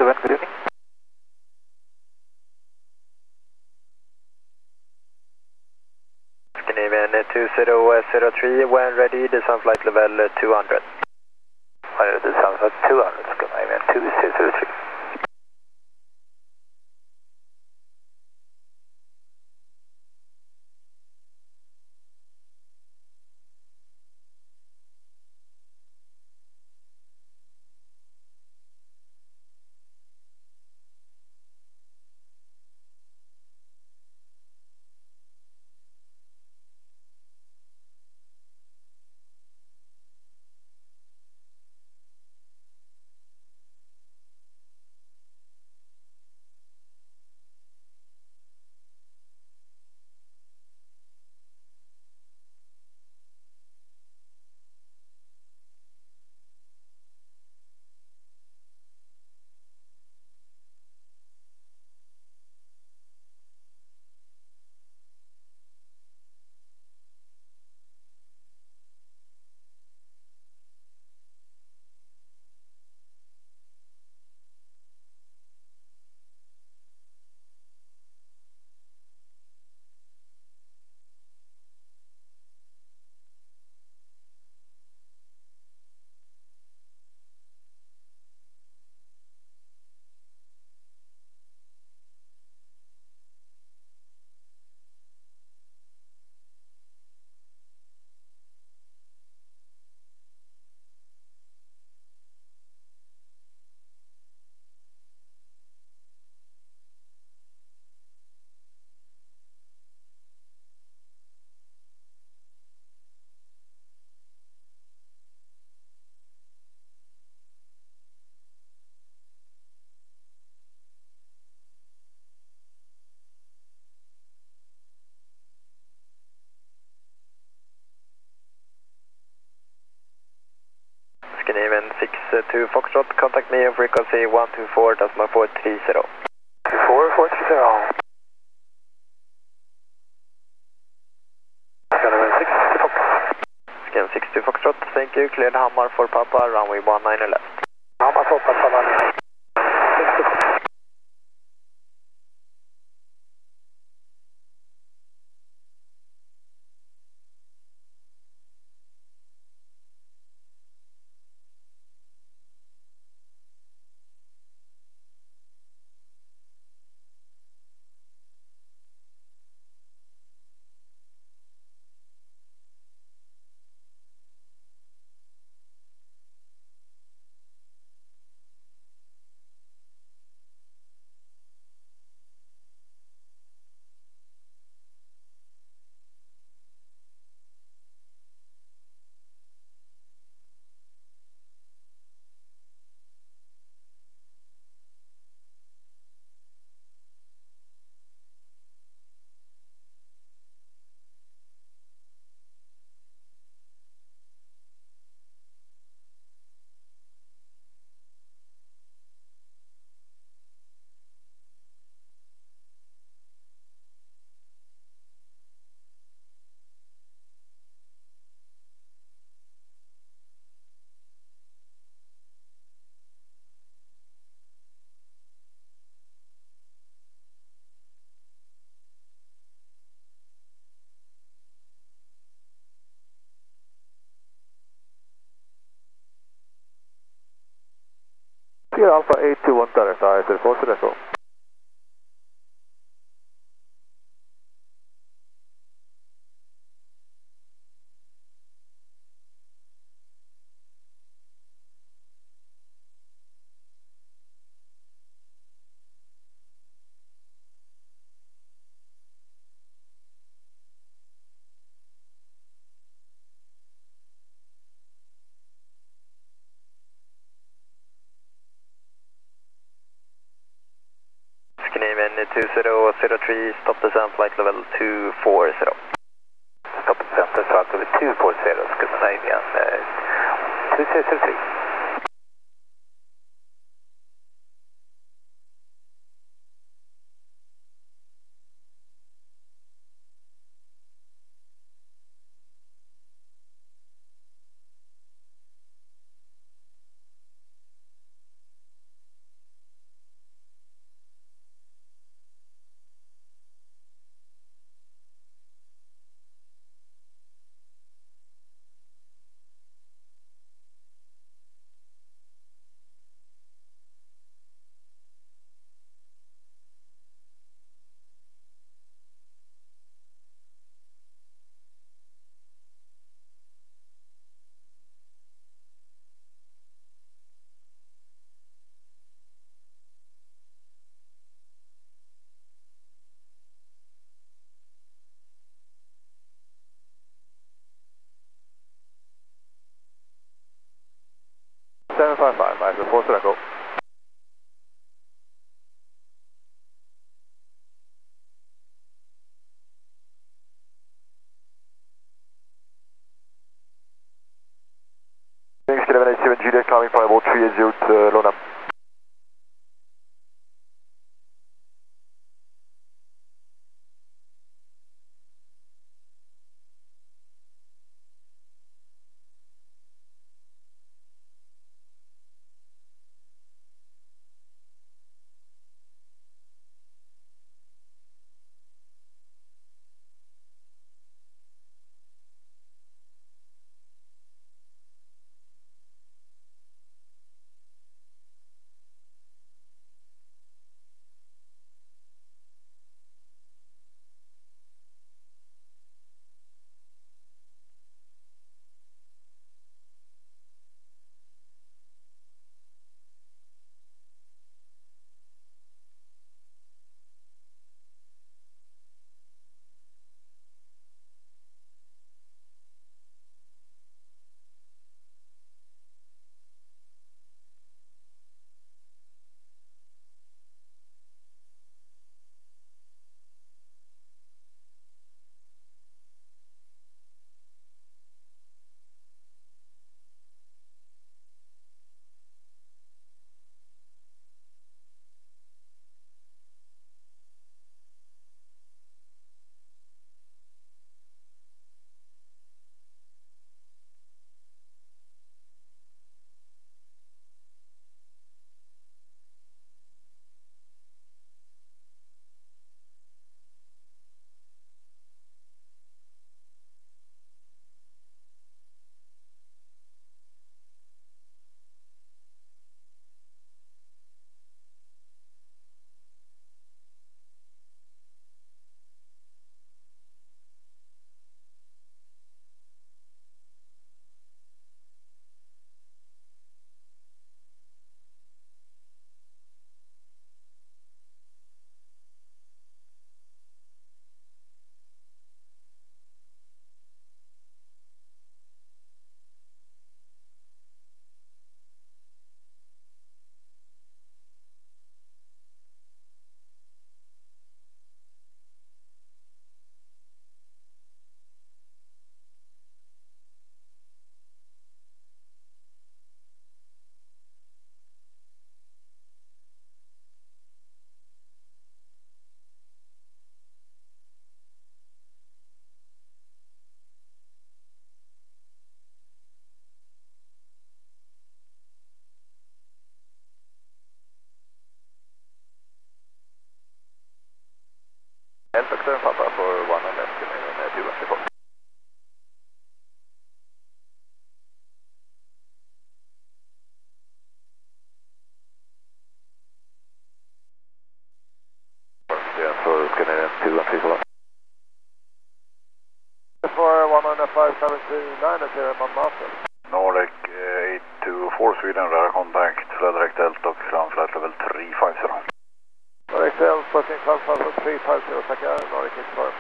Skyline, good evening. Scandinavian 2003, when ready, descend flight level 200. Descend flight 200, Scandinavian 2003. Scandinavian 62 Foxtrot, contact me on frequency 124.430. 24430. Scandinavian 60 Fox. Scan 62 Foxtrot, thank you, cleared Hammar for Papa, runway 19 left. Hammar for Papa, 60 Fox. Sierra Alpha 821 Delta, ISL 4 Scandinavian 2003, stop descent flight level 240. Stop center flight level 240, Scandinavian 2003. 655, I report to Echo. Thanks, 1187 Juliet, climbing firewall 380 to Lona. Helicopter Papa for 1 on left, and 2 report. Yeah, for Scandinavian 2 and 3 for For 1 on F5729 at Mount Martin. Nordic 824 Sweden, radar contact, direct Delta och ground flight level 350. Nordic Delta, pushing ground flight level 350, tackar, Nordic 84.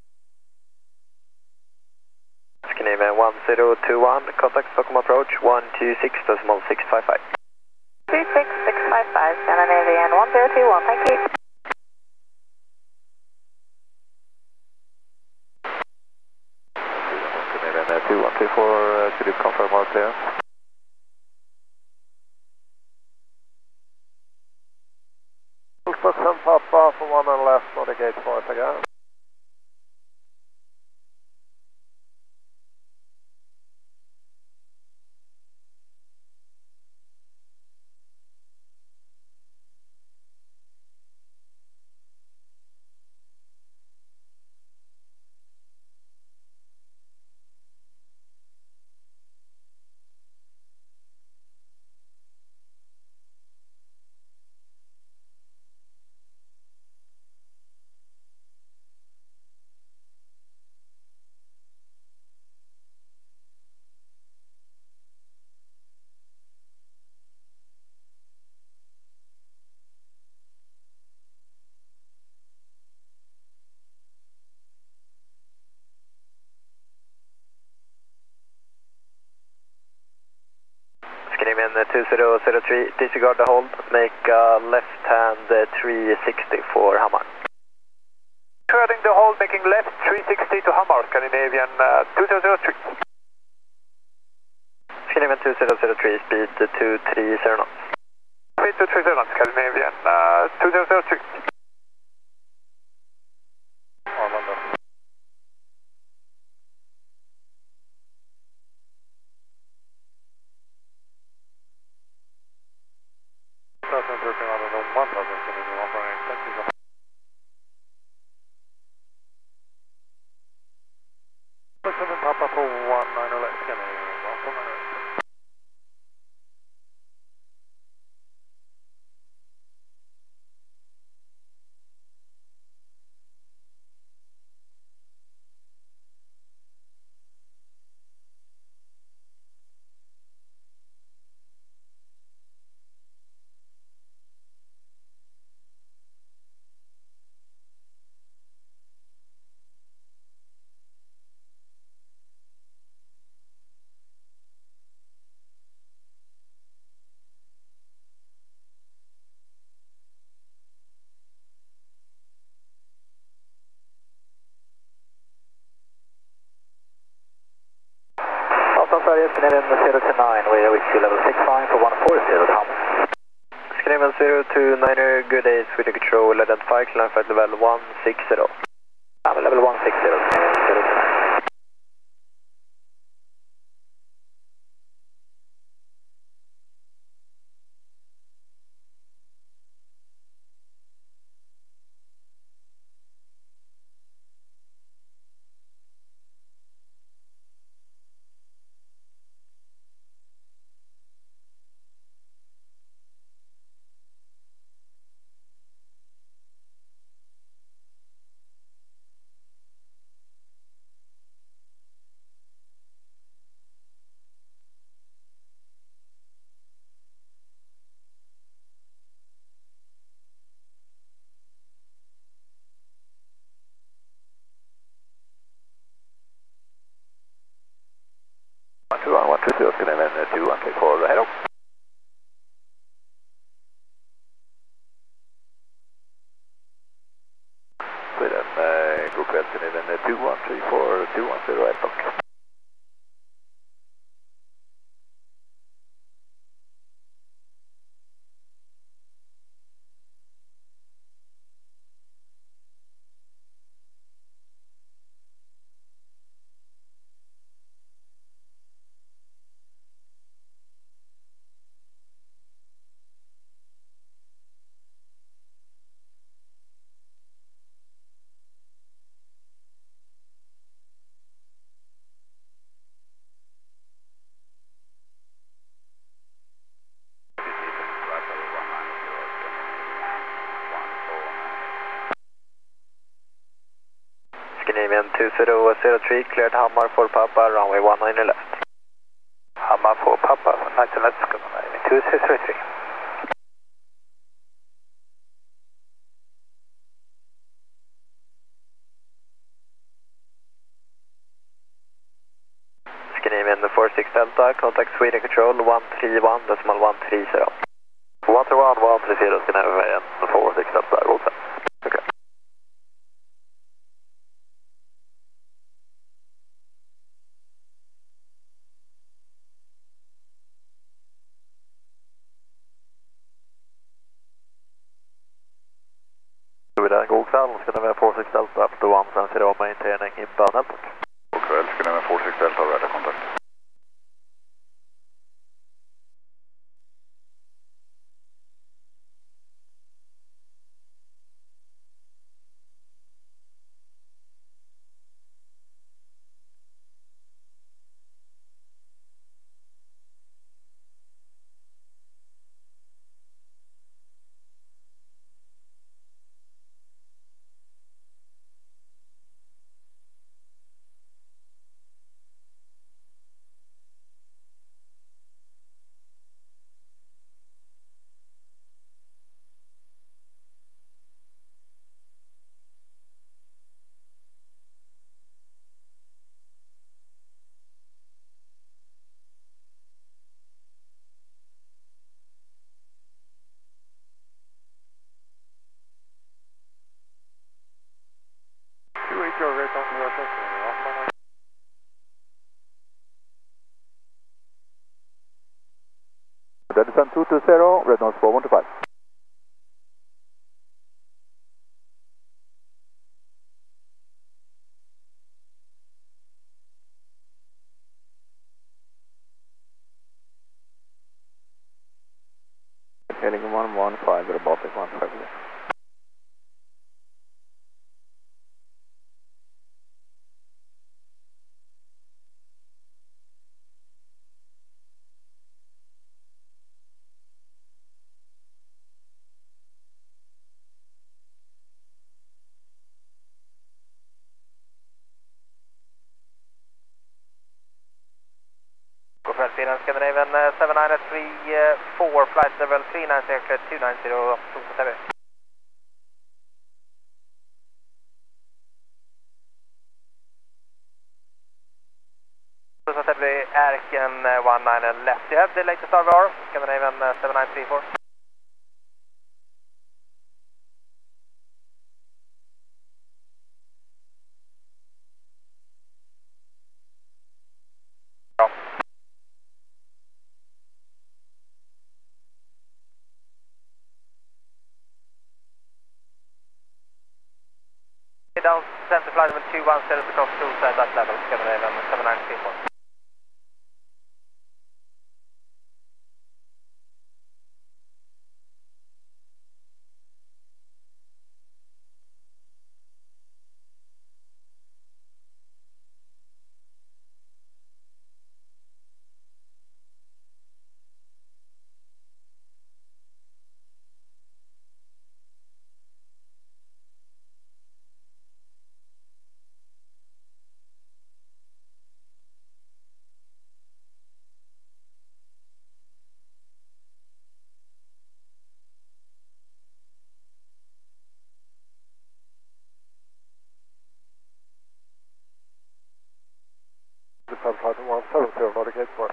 Scandinavian 1021, contact Stockholm approach 126.655. 36655, Scandinavian 1021, thank you. Scandinavian 2124, could you confirm our clearance? Papa for 1 on left, Nordic 84, tackar. Scandinavian 2003, disregard the hold, make left hand 360 for Hamar. Disregarding the hold, making left 360 to Hamar, Scandinavian 2003. Scandinavian 2003, speed 230 knots. Speed 230 knots, Scandinavian 2003. Arlanda. Papa for 19 left, Scandinavian 149. Sverige, Scandinavian 029, we wish you level 65 for 140 to Hamar. Scandinavian 029er, good day, Sweden Control, identify climb flight level 160. Level 160, Scandinavian 029. Scandinavian 21 for hello. Sweden, go kväll, Scandinavian 2134 210 at dock. Scandinavian 2003, cleared Hamar for Papa, runway 19 left. Hamar for Papa, 19 left, Scandinavian 2003. Scandinavian 46 Delta, contact Sweden Control 131.130. 131, 130, Scandinavian 46 Delta, roll set. Okay. God kväll, Scandinavian 46 Delta, after 170, maintaining inbound airport. God kväll, Scandinavian 46 Delta, radar contact. Red Nose 4125. Heading 115 with a Baltic 150. Go for Finland, Scandinavian 7934, flight level 390, clear 290, Heavy. Heavy, Erken 19 left. You have the latest RVR, Scandinavian 7934. Down center flight level 210 across cruise at that level, Scandinavian 7934. Flight 170, Nordic 84.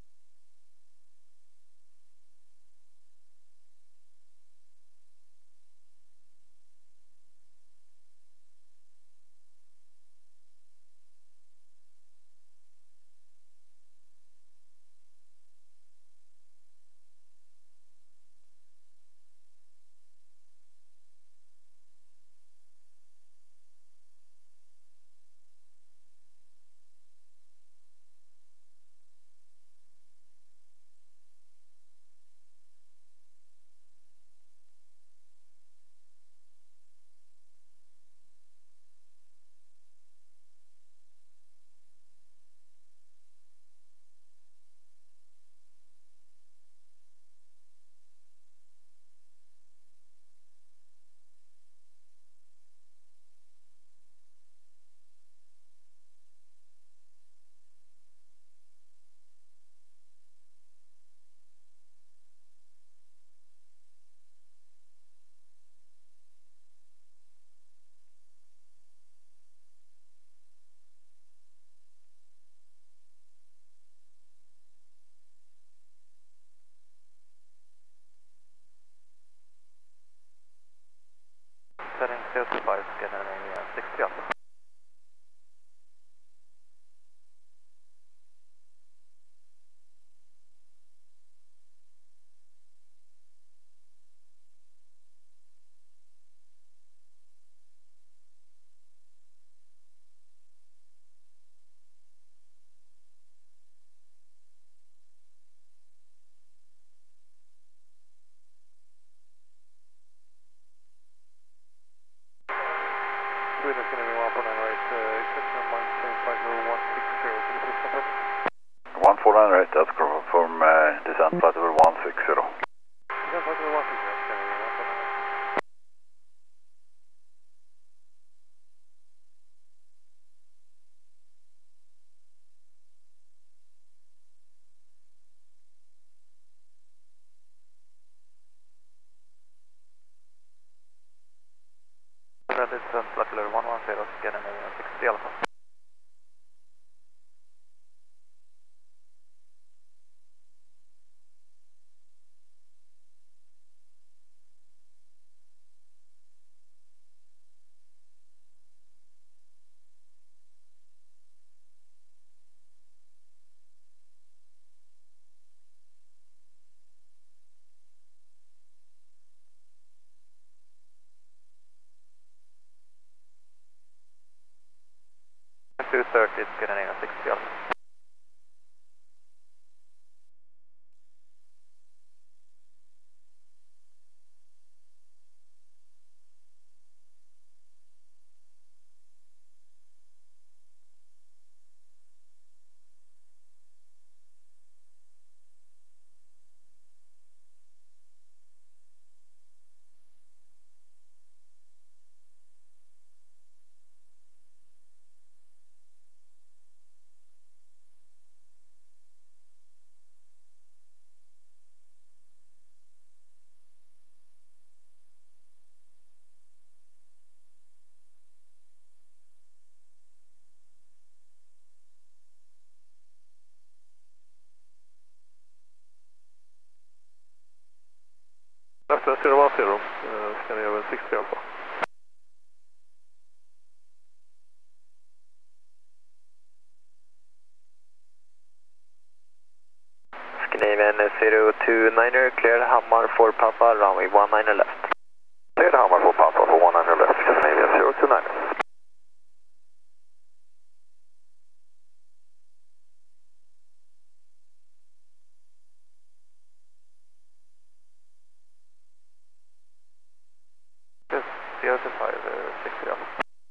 Setting 35, Scandinavian 68. Sweden, Scandinavian 149, exception maintain flight level 160, can you please confirm? 149, that's from descent flight level 160. Descent flight level 160, Scandinavian 149. Descent flight level 110, Scandinavian 60 Alpha. 230, Scandinavian 60 Alpha. After 010, Scandinavian 60 Alpha. Scandinavian 029er, cleared Hammar for Papa, runway 19 left. Cleared Hammar for Papa for 19 left, Scandinavian 029. Yes, 025, 60 Alpha.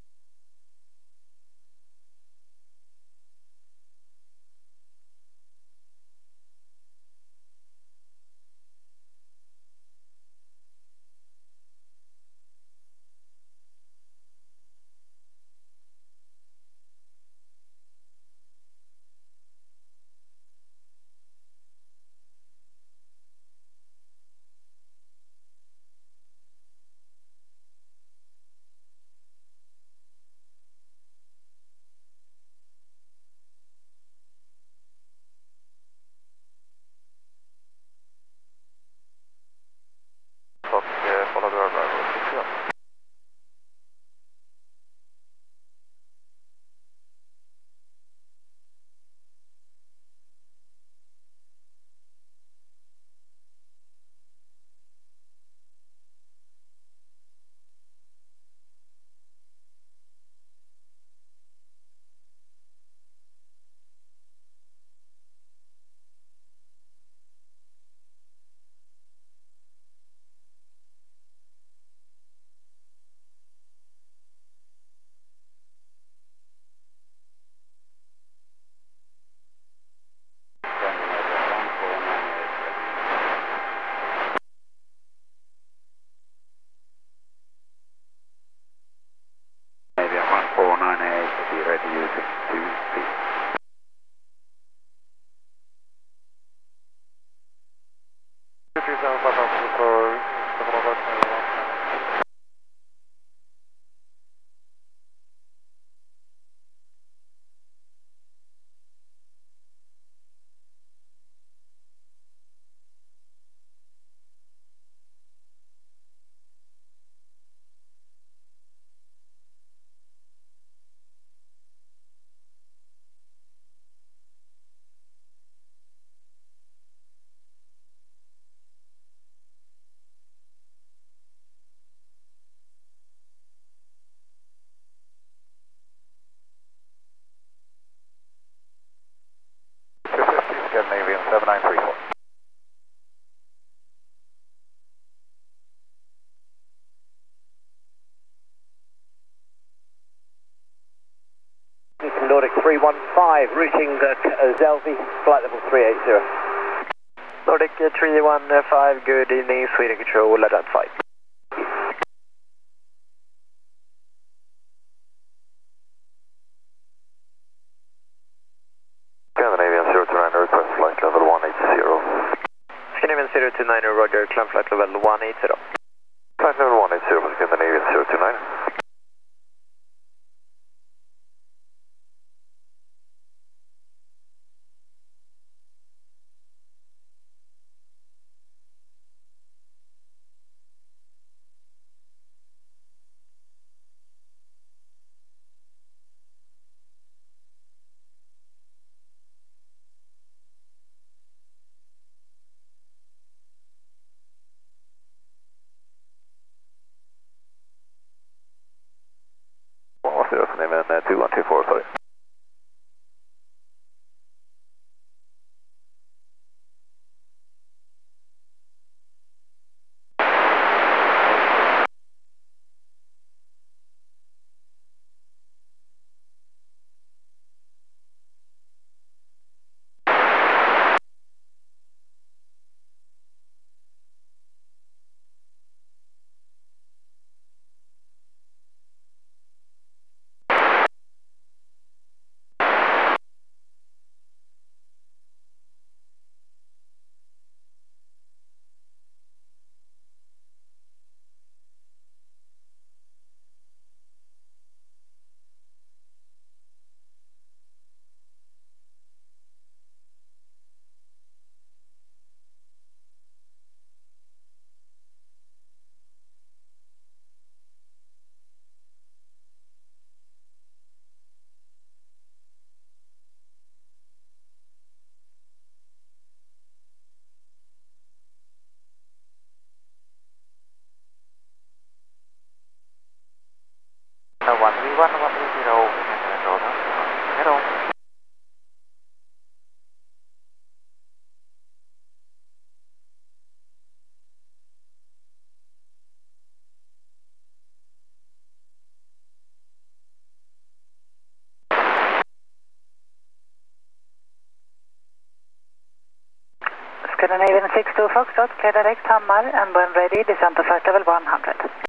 Follow the runway 60 Alpha. Maybe 1498 to be ready using 2 feet. Scandinavian 7934. Nordic 315, routing Zelvi, flight level 380. Nordic 315, good evening, Sweden Control, identified. Scandinavian 029, request flight level 180. Scandinavian 029er, roger, climb flight level 180. Flight level 180 for Scandinavian 029. Scandinavian 62 Foxtrot, clear direct Hammar and when ready, descend to flight level 100.